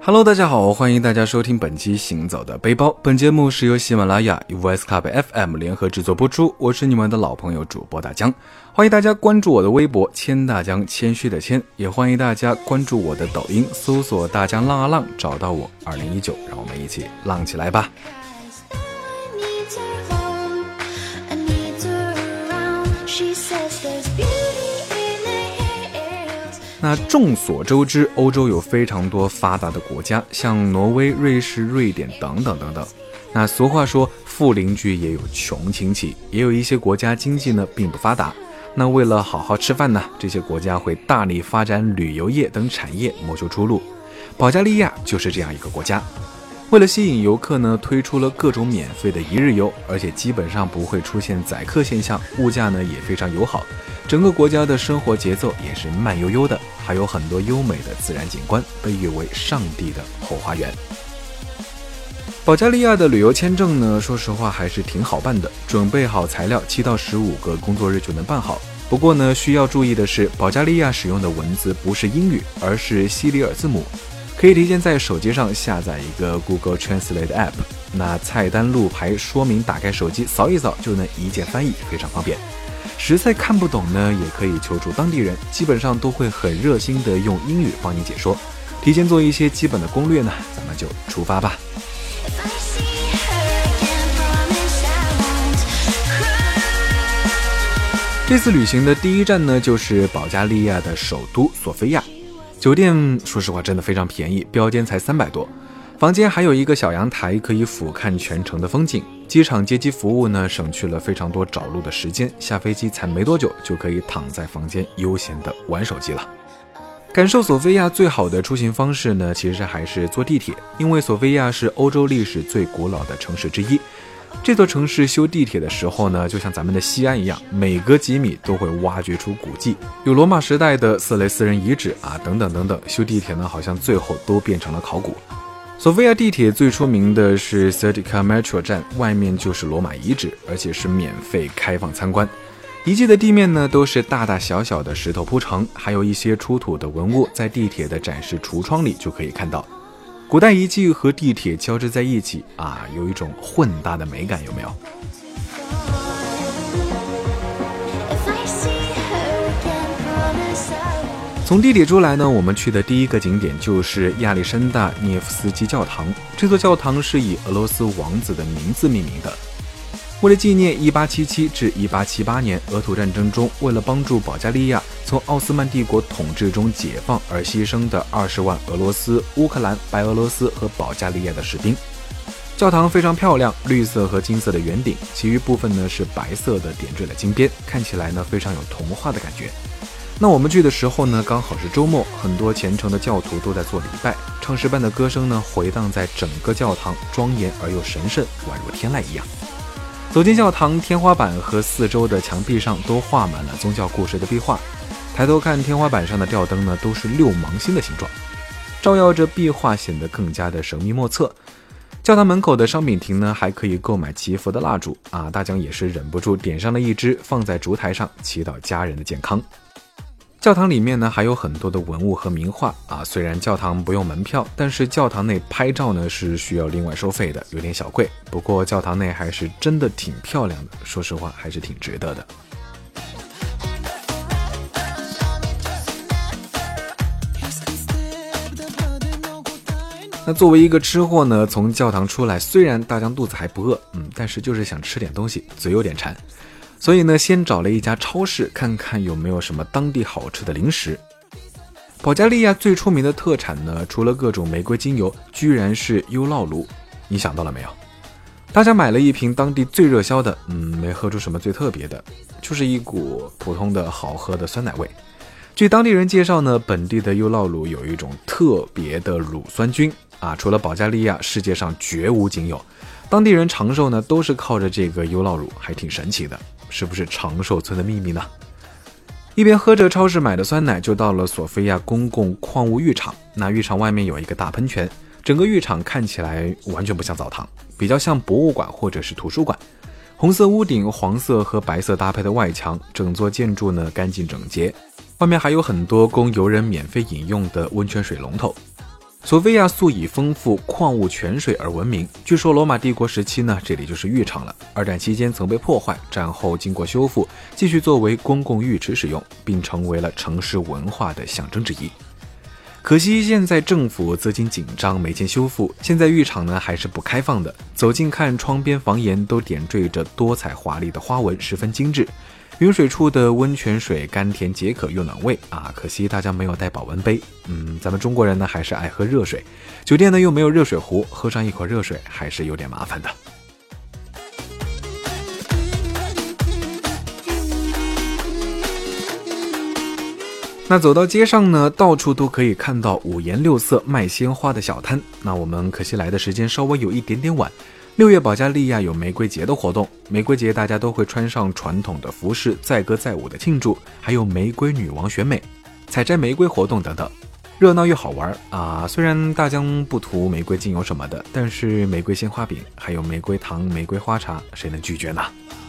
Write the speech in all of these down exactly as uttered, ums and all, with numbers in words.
Hello， 大家好，欢迎大家收听本期行走的背包。本节目是由喜马拉雅与 Voice Club F M 联合制作播出，我是你们的老朋友主播大江。欢迎大家关注我的微博谦大江，谦虚的谦，也欢迎大家关注我的抖音，搜索大江浪啊浪，找到我二零一九，让我们一起浪起来吧。那众所周知，欧洲有非常多发达的国家，像挪威、瑞士、瑞典等等等等。那俗话说，富邻居也有穷亲戚，也有一些国家经济呢并不发达。那为了好好吃饭呢，这些国家会大力发展旅游业等产业，谋求出路。保加利亚就是这样一个国家。为了吸引游客呢，推出了各种免费的一日游，而且基本上不会出现宰客现象，物价呢也非常友好。整个国家的生活节奏也是慢悠悠的，还有很多优美的自然景观，被誉为上帝的后花园。保加利亚的旅游签证呢，说实话还是挺好办的，准备好材料七到十五个工作日就能办好。不过呢，需要注意的是，保加利亚使用的文字不是英语，而是西里尔字母。可以提前在手机上下载一个 Google Translate App， 那菜单路牌说明打开手机扫一扫就能一键翻译，非常方便。实在看不懂呢，也可以求助当地人，基本上都会很热心的用英语帮你解说。提前做一些基本的攻略呢，咱们就出发吧。这次旅行的第一站呢，就是保加利亚的首都索菲亚。酒店说实话真的非常便宜，标间才三百多，房间还有一个小阳台，可以俯瞰全城的风景。机场接机服务呢，省去了非常多找路的时间，下飞机才没多久就可以躺在房间悠闲的玩手机了。感受索菲亚最好的出行方式呢，其实还是坐地铁，因为索菲亚是欧洲历史最古老的城市之一。这座城市修地铁的时候呢，就像咱们的西安一样，每隔几米都会挖掘出古迹，有罗马时代的色雷斯人遗址啊，等等等等。修地铁呢，好像最后都变成了考古。索菲亚地铁最出名的是 Serdica Metro 站，外面就是罗马遗址，而且是免费开放参观。遗迹的地面呢，都是大大小小的石头铺成，还有一些出土的文物，在地铁的展示橱窗里就可以看到。古代遗迹和地铁交织在一起啊，有一种混搭的美感，有没有？从地铁出来呢，我们去的第一个景点就是亚历山大涅夫斯基教堂。这座教堂是以俄罗斯王子的名字命名的。为了纪念一八七七至一八七八年俄土战争中，为了帮助保加利亚从奥斯曼帝国统治中解放而牺牲的二十万俄罗斯、乌克兰、白俄罗斯和保加利亚的士兵。教堂非常漂亮，绿色和金色的圆顶，其余部分呢是白色的点缀了金边，看起来呢非常有童话的感觉。那我们去的时候呢，刚好是周末，很多虔诚的教徒都在做礼拜，唱诗般的歌声呢回荡在整个教堂，庄严而又神圣，宛如天籁一样。走进教堂，天花板和四周的墙壁上都画满了宗教故事的壁画。抬头看天花板上的吊灯呢，都是六芒星的形状，照耀着壁画，显得更加的神秘莫测。教堂门口的商品亭呢，还可以购买祈福的蜡烛啊，大江也是忍不住点上了一支，放在烛台上，祈祷家人的健康。教堂里面呢还有很多的文物和名画啊，虽然教堂不用门票，但是教堂内拍照呢是需要另外收费的，有点小贵。不过教堂内还是真的挺漂亮的，说实话还是挺值得的。那作为一个吃货呢，从教堂出来，虽然大江肚子还不饿，嗯，但是就是想吃点东西，嘴有点馋。所以呢，先找了一家超市，看看有没有什么当地好吃的零食。保加利亚最出名的特产呢，除了各种玫瑰精油，居然是优酪乳。你想到了没有？大家买了一瓶当地最热销的，嗯，没喝出什么最特别的，就是一股普通的好喝的酸奶味。据当地人介绍呢，本地的优酪乳有一种特别的乳酸菌啊，除了保加利亚，世界上绝无仅有。当地人长寿呢，都是靠着这个优酪乳，还挺神奇的。是不是长寿村的秘密呢？一边喝着超市买的酸奶，就到了索菲亚公共矿物浴场。那浴场外面有一个大喷泉，整个浴场看起来完全不像澡堂，比较像博物馆或者是图书馆。红色屋顶，黄色和白色搭配的外墙，整座建筑呢干净整洁。外面还有很多供游人免费饮用的温泉水龙头。 索菲亚素以丰富矿物泉水而闻名，据说罗马帝国时期呢，这里就是浴场了。二战期间曾被破坏，战后经过修复，继续作为公共浴池使用，并成为了城市文化的象征之一。可惜现在政府资金紧张，没钱修复，现在浴场呢还是不开放的。走近看，窗边房檐都点缀着多彩华丽的花纹，十分精致。云水处的温泉水甘甜解渴又暖胃啊！可惜大家没有带保温杯。嗯，咱们中国人呢还是爱喝热水，酒店呢又没有热水壶，喝上一口热水还是有点麻烦的。那走到街上呢，到处都可以看到五颜六色卖鲜花的小摊。那我们可惜来的时间稍微有一点点晚。六月保加利亚有玫瑰节的活动，玫瑰节大家都会穿上传统的服饰，载歌载舞的庆祝，还有玫瑰女王选美、采摘玫瑰活动等等，热闹又好玩啊！虽然大江不涂玫瑰精油什么的，但是玫瑰鲜花饼还有玫瑰糖、玫瑰花茶，谁能拒绝呢？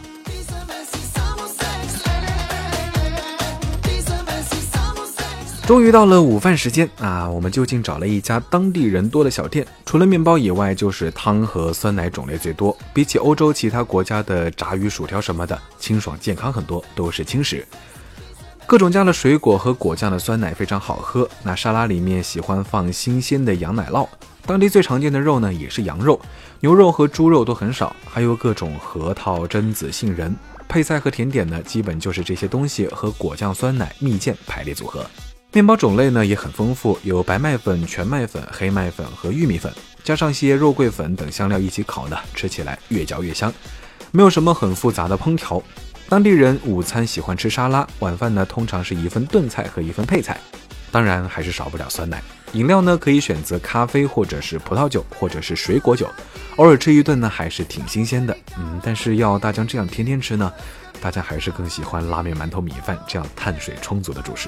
终于到了午饭时间啊！我们就近找了一家当地人多的小店，除了面包以外，就是汤和酸奶种类最多。比起欧洲其他国家的炸鱼薯条什么的，清爽健康很多，都是轻食。各种加了水果和果酱的酸奶非常好喝。那沙拉里面喜欢放新鲜的羊奶酪，当地最常见的肉呢也是羊肉，牛肉和猪肉都很少，还有各种核桃、榛子、杏仁。配菜和甜点呢，基本就是这些东西和果酱、酸奶、蜜饯排列组合。面包种类呢也很丰富，有白麦粉、全麦粉、黑麦粉和玉米粉，加上些肉桂粉等香料一起烤呢，吃起来越嚼越香。没有什么很复杂的烹调。当地人午餐喜欢吃沙拉，晚饭呢通常是一份炖菜和一份配菜，当然还是少不了酸奶。饮料呢可以选择咖啡或者是葡萄酒或者是水果酒，偶尔吃一顿呢还是挺新鲜的。嗯，但是要大江这样天天吃呢，大家还是更喜欢拉面、馒头、米饭这样碳水充足的主食。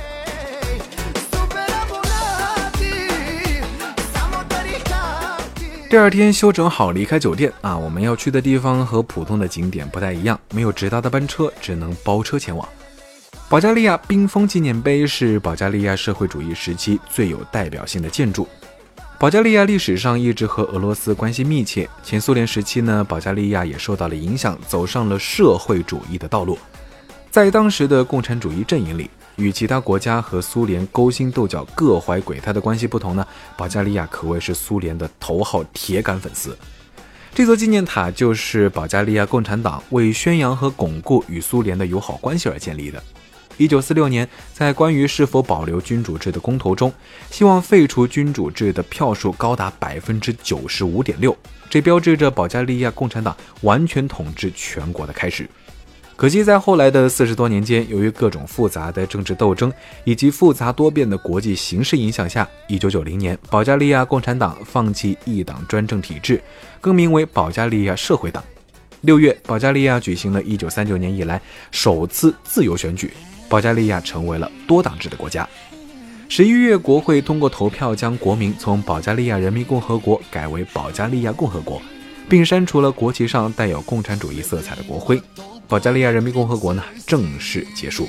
第二天休整好离开酒店啊，我们要去的地方和普通的景点不太一样，没有直达的班车，只能包车前往。保加利亚冰封纪念碑是保加利亚社会主义时期最有代表性的建筑。保加利亚历史上一直和俄罗斯关系密切，前苏联时期呢，保加利亚也受到了影响，走上了社会主义的道路。在当时的共产主义阵营里，与其他国家和苏联勾心斗角、各怀鬼胎的关系不同呢，保加利亚可谓是苏联的头号铁杆粉丝。这座纪念塔就是保加利亚共产党为宣扬和巩固与苏联的友好关系而建立的。一九四六年，在关于是否保留君主制的公投中，希望废除君主制的票数高达 百分之九十五点六， 这标志着保加利亚共产党完全统治全国的开始。可惜在后来的四十多年间，由于各种复杂的政治斗争以及复杂多变的国际形势影响下，一九九零年保加利亚共产党放弃一党专政体制，更名为保加利亚社会党。六月，保加利亚举行了一九三九年以来首次自由选举，保加利亚成为了多党制的国家。十一月，国会通过投票将国名从保加利亚人民共和国改为保加利亚共和国，并删除了国旗上带有共产主义色彩的国徽。保加利亚人民共和国呢正式结束。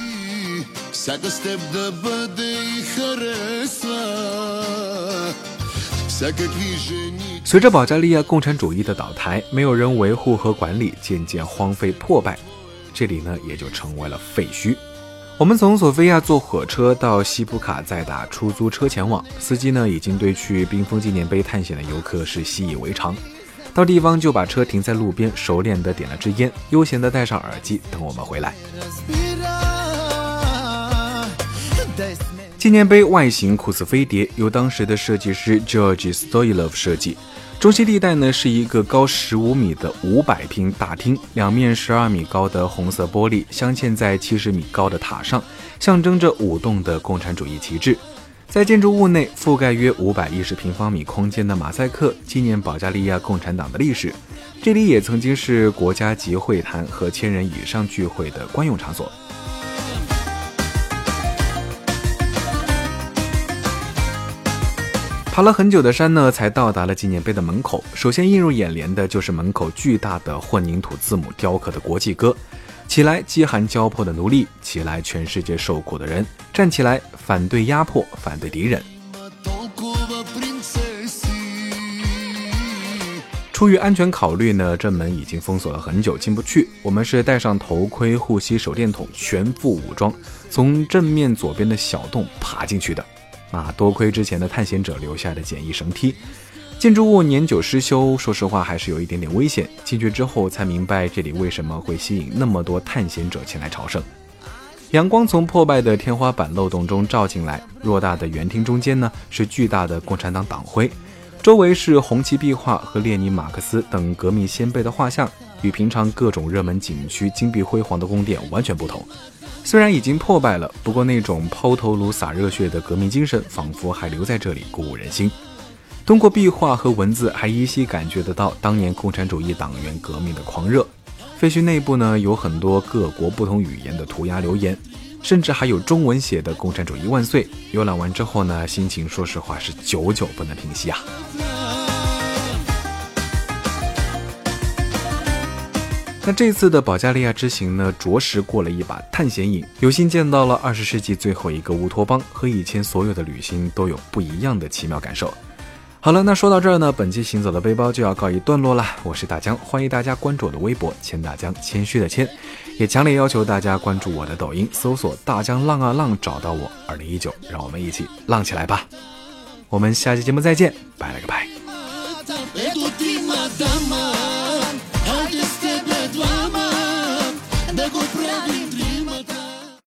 随着保加利亚共产主义的倒台，没有人维护和管理，渐渐荒废破败，这里呢也就成为了废墟。我们从索菲亚坐火车到西普卡，再打出租车前往，司机呢已经对去冰封纪念碑探险的游客是习以为常。到地方就把车停在路边，熟练地点了支烟，悠闲地戴上耳机等我们回来。纪念碑外形酷似飞碟，由当时的设计师 Georgy Stoilov 设计。中心地带呢是一个高十五米的五百平大厅，两面十二米高的红色玻璃镶嵌在七十米高的塔上，象征着舞动的共产主义旗帜。在建筑物内覆盖约五百一十平方米空间的马赛克，纪念保加利亚共产党的历史。这里也曾经是国家级会谈和千人以上聚会的惯用场所。爬了很久的山呢，才到达了纪念碑的门口。首先映入眼帘的就是门口巨大的混凝土字母雕刻的国际歌。起来，饥寒交迫的奴隶；起来，全世界受苦的人；站起来，反对压迫，反对敌人。 出于安全考虑呢，正门已经封锁了很久，进不去。我们是戴上头盔、护膝、手电筒，全副武装，从正面左边的小洞爬进去的。啊，多亏之前的探险者留下的简易绳梯。建筑物年久失修，说实话还是有一点点危险。进去之后才明白这里为什么会吸引那么多探险者前来朝圣。阳光从破败的天花板漏洞中照进来，偌大的圆厅中间呢是巨大的共产党党徽，周围是红旗壁画和列宁、马克思等革命先辈的画像，与平常各种热门景区金碧辉煌的宫殿完全不同。虽然已经破败了，不过那种抛头颅洒热血的革命精神仿佛还留在这里，鼓舞人心。通过壁画和文字还依稀感觉得到当年共产主义党员革命的狂热。废墟内部呢有很多各国不同语言的涂鸦留言，甚至还有中文写的共产主义万岁。游览完之后呢，心情说实话是久久不能平息啊。那这次的保加利亚之行呢，着实过了一把探险瘾，有幸见到了二十世纪最后一个乌托邦，和以前所有的旅行都有不一样的奇妙感受。好了，那说到这儿呢，本期行走的背包就要告一段落了。我是大江，欢迎大家关注我的微博谦大江，谦虚的谦，也强烈要求大家关注我的抖音，搜索大江浪啊浪找到我二零一九，让我们一起浪起来吧。我们下期节目再见，拜了个拜。